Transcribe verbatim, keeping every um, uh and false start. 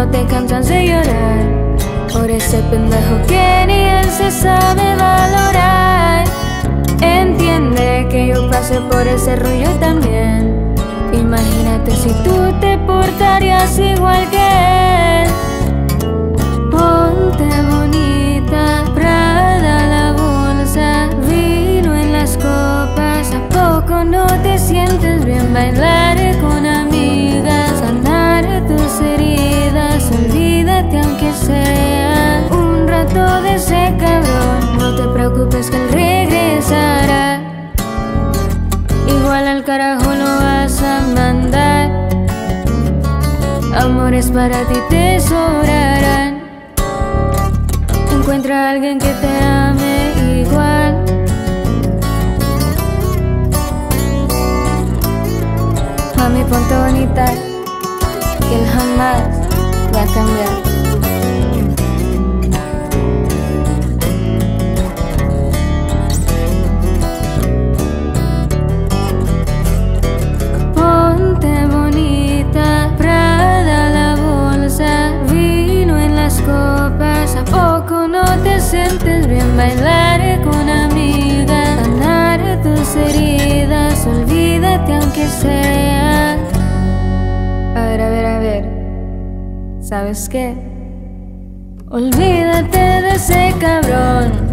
te cansas de llorar por ese pendejo que ni él se sabe valorar. Entiende que yo pasé por ese rollo también. Imagínate si tú te portarías igual que él. Ponte bonita, Prada la bolsa, vino en las copas. ¿A poco no te sientes bien bailar con amigas, sanar tus heridas? Olvídate aunque sea un rato de ese cabrón. No te preocupes que él regresará. Igual al carajo lo vas a mandar. Amores para ti te sobrarán. Encuentra a alguien que te ame igual. Mami, ponte bonita, que él jamás va a cambiar. Ponte bonita, Prada la bolsa, vino en las copas. ¿A poco no te sientes bien bailar con amigas, sanar tus heridas? Olvídate aunque sea. A ver, a ver, a ver, ¿sabes qué? Olvídate de ese cabrón.